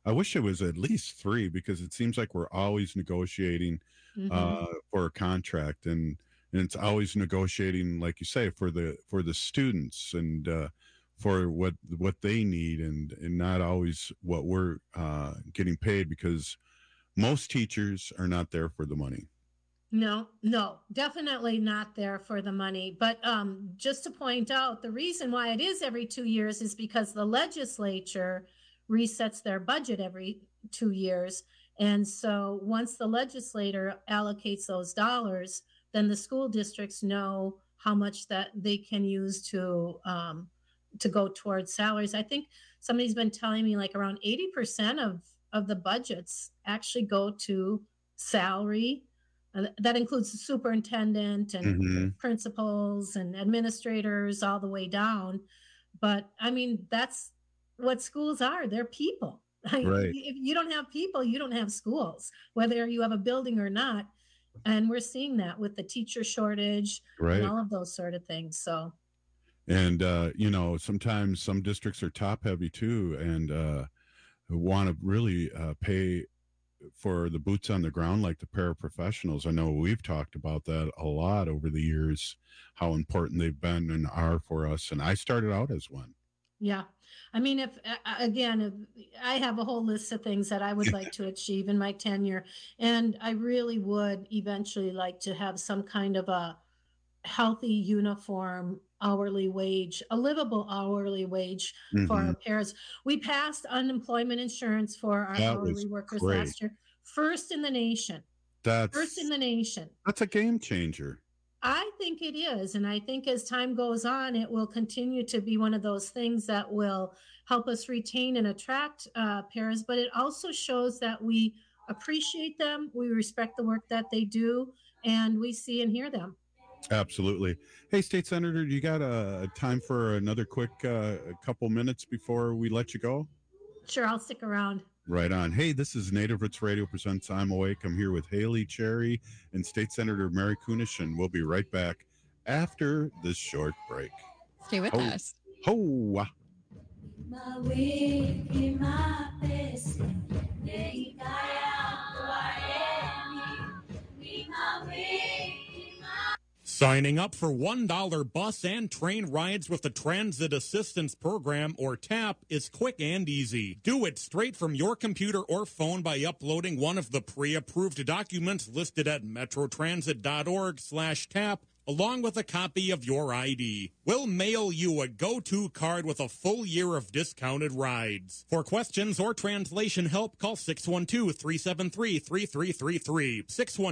I wish it was at least 3, because it seems like we're always negotiating for a contract, and it's always negotiating, like you say, for the students and for what they need, and not always what we're getting paid, because most teachers are not there for the money. No, definitely not there for the money. But just to point out, the reason why it is every 2 years is because the legislature resets their budget every 2 years. And so once the legislator allocates those dollars, then the school districts know how much that they can use to go towards salaries. I think somebody's been telling me like around 80% of the budgets actually go to salary. That includes the superintendent and principals and administrators all the way down. But I mean, that's what schools are. They're people. Right. If you don't have people, you don't have schools, whether you have a building or not. And we're seeing that with the teacher shortage and all of those sort of things. So, and sometimes some districts are top heavy too, and want to really pay for the boots on the ground, like the paraprofessionals. I know we've talked about that a lot over the years, how important they've been and are for us. And I started out as one. Yeah. I mean, if I have a whole list of things that I would like to achieve in my tenure, and I really would eventually like to have some kind of a healthy, uniform hourly wage, a livable hourly wage for our paras. We passed unemployment insurance for our hourly workers last year. First in the nation. First in the nation. That's a game changer. I think it is. And I think as time goes on, it will continue to be one of those things that will help us retain and attract paras. But it also shows that we appreciate them, we respect the work that they do, and we see and hear them. Absolutely. Hey, State Senator, you got a time for another quick couple minutes before we let you go? Sure, I'll stick around. Right on. Hey, this is Native Roots Radio presents I'm Awake. I'm here with Haley Cherry and State Senator Mary Kunesh, and we'll be right back after this short break. Stay with us. Ho! Signing up for $1 bus and train rides with the Transit Assistance Program, or TAP, is quick and easy. Do it straight from your computer or phone by uploading one of the pre-approved documents listed at metrotransit.org/TAP, along with a copy of your ID. We'll mail you a go-to card with a full year of discounted rides. For questions or translation help, call 612-373-3333.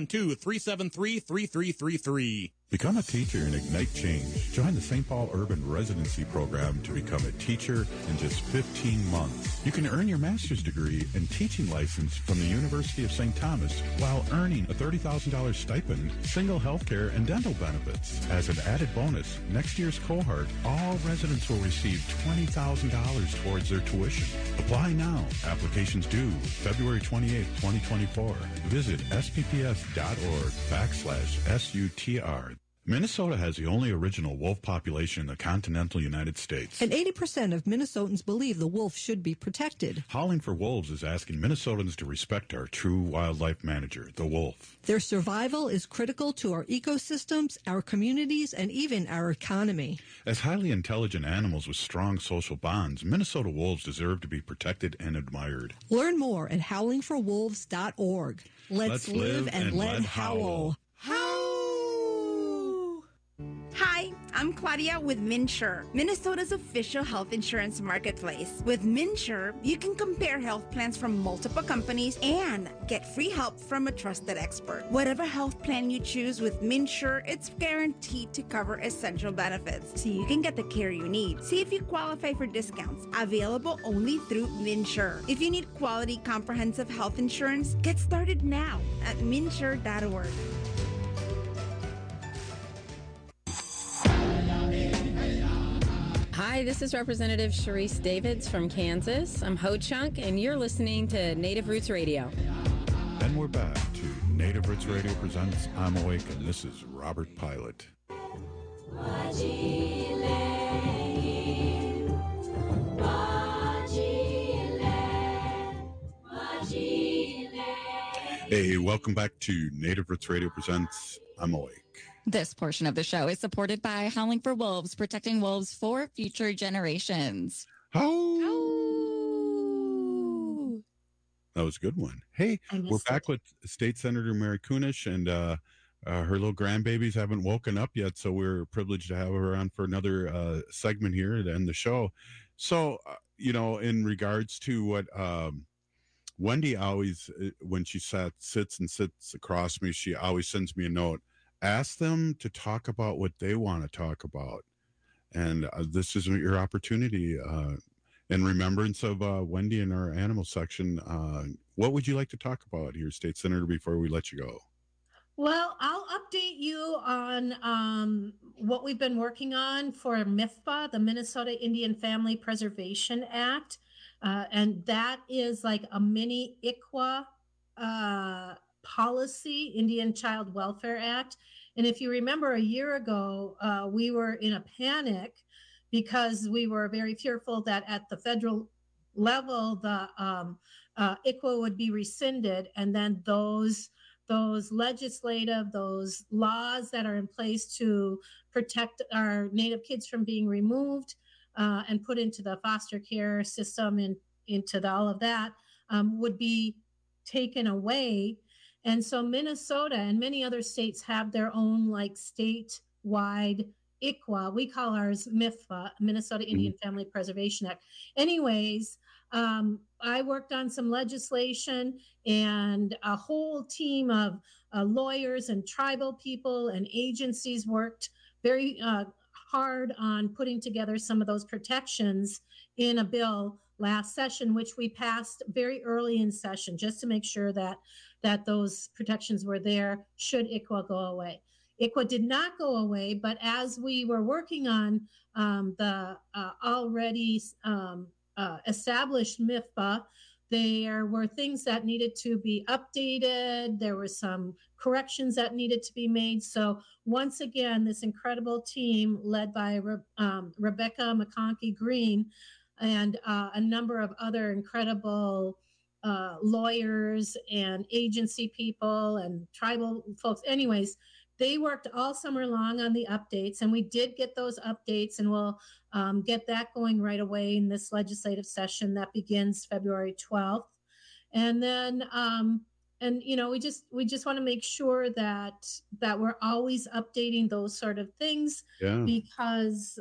612-373-3333. Become a teacher and ignite change. Join the St. Paul Urban Residency Program to become a teacher in just 15 months. You can earn your master's degree and teaching license from the University of St. Thomas while earning a $30,000 stipend, single health care, and dental benefits. As an added bonus, next year's cohort, all residents will receive $20,000 towards their tuition. Apply now. Applications due February 28, 2024. Visit spps.org/SUTR. Minnesota has the only original wolf population in the continental United States. And 80% of Minnesotans believe the wolf should be protected. Howling for Wolves is asking Minnesotans to respect our true wildlife manager, the wolf. Their survival is critical to our ecosystems, our communities, and even our economy. As highly intelligent animals with strong social bonds, Minnesota wolves deserve to be protected and admired. Learn more at howlingforwolves.org. Let's live and let howl. Hi, I'm Claudia with MNsure, Minnesota's official health insurance marketplace. With MNsure, you can compare health plans from multiple companies and get free help from a trusted expert. Whatever health plan you choose with MNsure, it's guaranteed to cover essential benefits, so you can get the care you need. See if you qualify for discounts, available only through MNsure. If you need quality, comprehensive health insurance, get started now at MNsure.org. Hi, this is Representative Sharice Davids from Kansas. I'm Ho Chunk, and you're listening to Native Roots Radio. And we're back to Native Roots Radio presents I'm Awake, and this is Robert Pilot. Hey, welcome back to Native Roots Radio Presents I'm Awake. This portion of the show is supported by Howling for Wolves, protecting wolves for future generations. That was a good one. Hey, we're back with State Senator Mary Kunesh, and her little grandbabies haven't woken up yet, so we're privileged to have her on for another segment here to end the show. So, in regards to what Wendy always, when she sits across me, she always sends me a note. Ask them to talk about what they want to talk about. And this is your opportunity. In remembrance of Wendy in our animal section, what would you like to talk about here, State Senator, before we let you go? Well, I'll update you on what we've been working on for MIFPA, the Minnesota Indian Family Preservation Act. And that is like a mini ICWA policy, Indian Child Welfare Act. And if you remember a year ago, we were in a panic because we were very fearful that at the federal level, the ICWA would be rescinded. And then those laws that are in place to protect our Native kids from being removed and put into the foster care system and into all of that would be taken away. And so Minnesota and many other states have their own like statewide ICWA. We call ours MIFPA, Minnesota Indian Family Preservation Act. Anyways, I worked on some legislation, and a whole team of lawyers and tribal people and agencies worked very hard on putting together some of those protections in a bill last session, which we passed very early in session, just to make sure that those protections were there should ICWA go away. ICWA did not go away, but as we were working on the already established MIFPA, there were things that needed to be updated. There were some corrections that needed to be made. So once again, this incredible team led by Rebecca McConkey Green and a number of other incredible lawyers and agency people and tribal folks. Anyways, they worked all summer long on the updates, and we did get those updates, and we'll get that going right away in this legislative session that begins February 12th. And then, we just want to make sure that we're always updating those sort of things, because,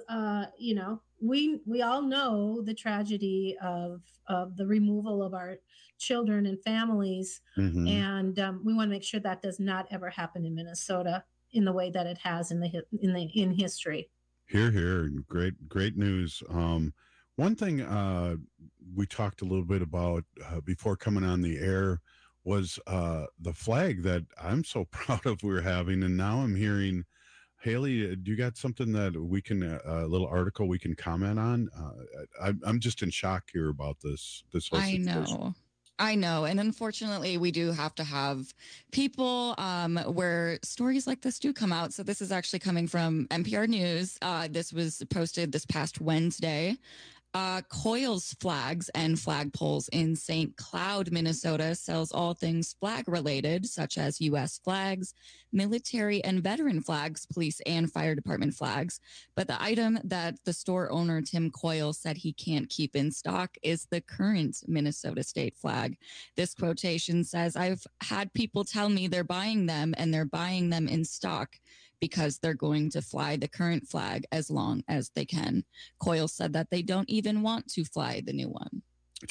we all know the tragedy of the removal of our children and families. And we want to make sure that does not ever happen in Minnesota in the way that it has in history. Here. Great news. One thing we talked a little bit about before coming on the air was the flag that I'm so proud of we're having. And now I'm hearing, Haley, do you got something that we can, a little article we can comment on? I'm just in shock here about this whole situation. I know. And unfortunately, we do have to have people where stories like this do come out. So this is actually coming from NPR News. This was posted this past Wednesday. Coils Flags and Flagpoles in St. Cloud, Minnesota sells all things flag related, such as U.S. flags, military and veteran flags, police and fire department flags. But the item that the store owner, Tim Coyle, said he can't keep in stock is the current Minnesota state flag. This quotation says, "I've had people tell me they're buying them, and they're buying them in stock because they're going to fly the current flag as long as they can." Coyle said that they don't even want to fly the new one.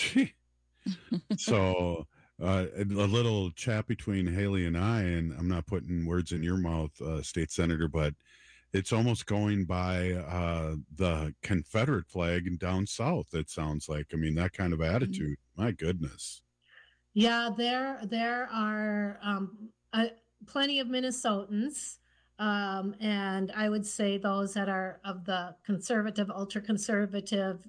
So a little chat between Haley and I, and I'm not putting words in your mouth, State Senator, but it's almost going by the Confederate flag down south, it sounds like. I mean, that kind of attitude. My goodness. Yeah, there are plenty of Minnesotans. And I would say those that are of the conservative, ultra-conservative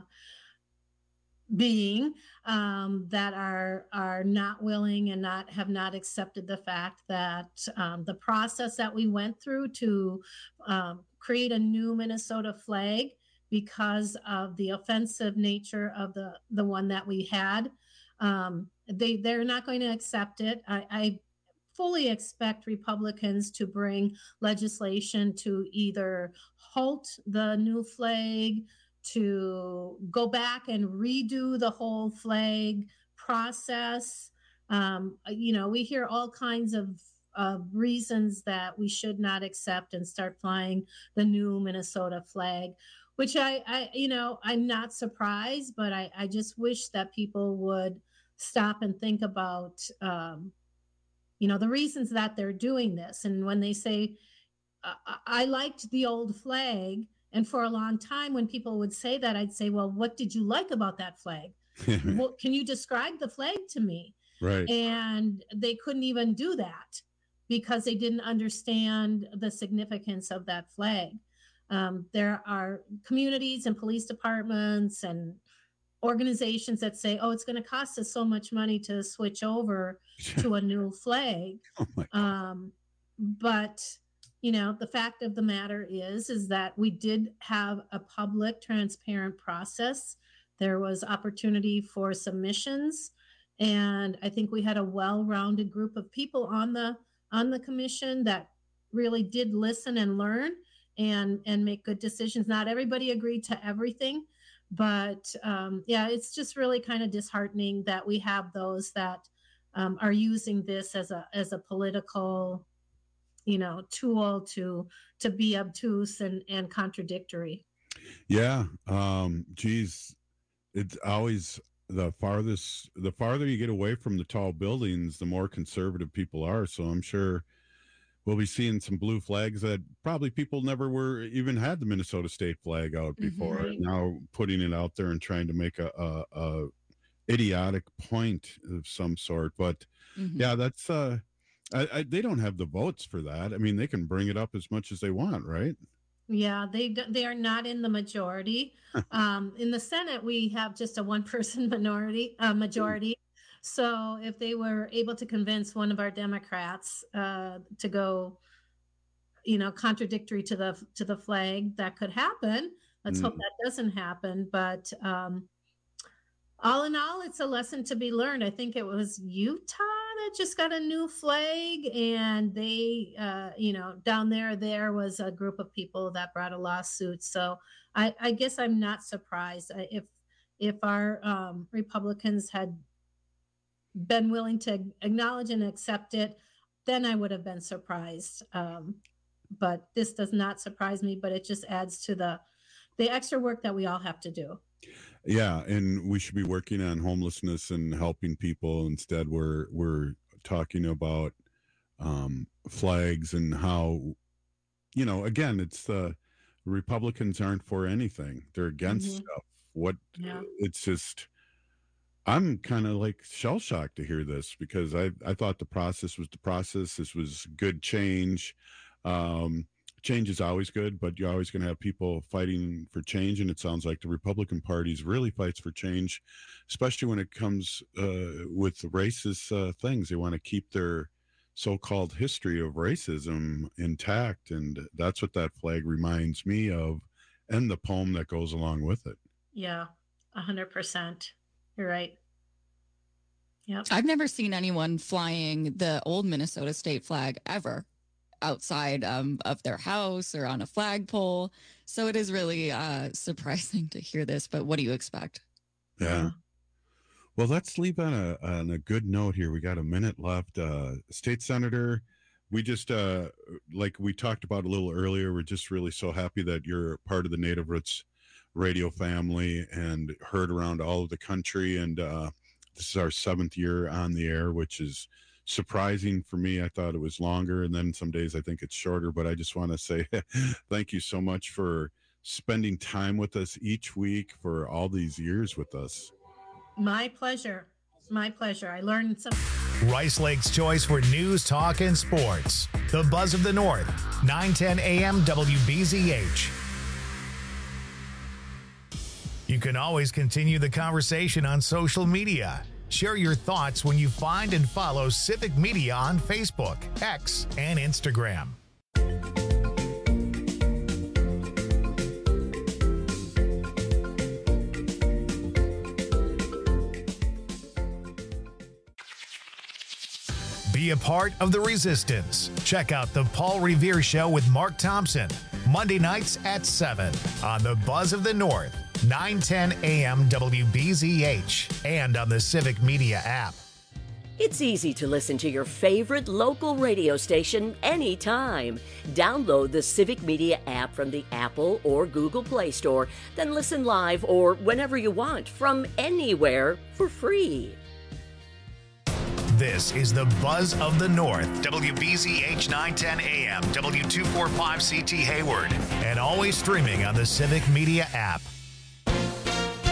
being that are not willing and have not accepted the fact that the process that we went through to create a new Minnesota flag, because of the offensive nature of the one that we had, they're not going to accept it. I fully expect Republicans to bring legislation to either halt the new flag, to go back and redo the whole flag process. We hear all kinds of reasons that we should not accept and start flying the new Minnesota flag, which I'm not surprised, but I just wish that people would stop and think about, the reasons that they're doing this. And when they say, I liked the old flag, and for a long time when people would say that, I'd say, well, what did you like about that flag? Well, can you describe the flag to me? Right. And they couldn't even do that because they didn't understand the significance of that flag. There are communities and police departments and organizations that say, oh, it's going to cost us so much money to switch over to a new flag. But the fact of the matter is that we did have a public, transparent process. There was opportunity for submissions, and I think we had a well-rounded group of people on the commission that really did listen and learn and make good decisions. Not everybody agreed to everything, but it's just really kind of disheartening that we have those that are using this as a political tool to be obtuse and contradictory. Yeah. It's always the farther you get away from the tall buildings, the more conservative people are. So I'm sure we'll be seeing some blue flags that probably people never even had the Minnesota state flag out before. Right. Now putting it out there and trying to make a idiotic point of some sort. But yeah, that's, they don't have the votes for that. I mean, they can bring it up as much as they want, right? Yeah, they are not in the majority. In the Senate, we have just a one-person majority. So if they were able to convince one of our Democrats to go, contradictory to the flag, that could happen. Let's hope that doesn't happen. But all in all, it's a lesson to be learned. I think it was Utah that just got a new flag, and they, down there was a group of people that brought a lawsuit. So I guess I'm not surprised. If our Republicans had been willing to acknowledge and accept it, then I would have been surprised. But this does not surprise me, but it just adds to the extra work that we all have to do. Yeah, and we should be working on homelessness and helping people. Instead, we're talking about flags and how, again, it's the Republicans aren't for anything. They're against stuff. It's just, I'm kind of like shell-shocked to hear this, because I thought the process was the process. This was good change. Change is always good, but you're always going to have people fighting for change. And it sounds like the Republican Party really fights for change, especially when it comes with racist things. They want to keep their so-called history of racism intact. And that's what that flag reminds me of, and the poem that goes along with it. Yeah, 100%. You're right. Yep. I've never seen anyone flying the old Minnesota state flag ever outside of their house or on a flagpole. So it is really surprising to hear this, but what do you expect? Yeah. Well, let's leave on a good note here. We got a minute left. State Senator, we just, like we talked about a little earlier, we're just really so happy that you're part of the Native Roots radio family and heard around all of the country. And this is our 7th year on the air, which is surprising for me. I thought it was longer, and then some days I think it's shorter, but I just want to say thank you so much for spending time with us each week for all these years with us. My pleasure. My pleasure. I learned some. Rice Lake's choice for news, talk, and sports. The Buzz of the North, 910 AM WBZH. You can always continue the conversation on social media. Share your thoughts when you find and follow Civic Media on Facebook, X, and Instagram. Be a part of the resistance. Check out The Paul Revere Show with Mark Thompson, Monday nights at 7 on the Buzz of the North, 910 AM WBZH, and on the Civic Media app. It's easy to listen to your favorite local radio station anytime. Download the Civic Media app from the Apple or Google Play Store, then listen live or whenever you want from anywhere for free. This is the Buzz of the North, WBZH 910 AM, W245CT Hayward, and always streaming on the Civic Media app.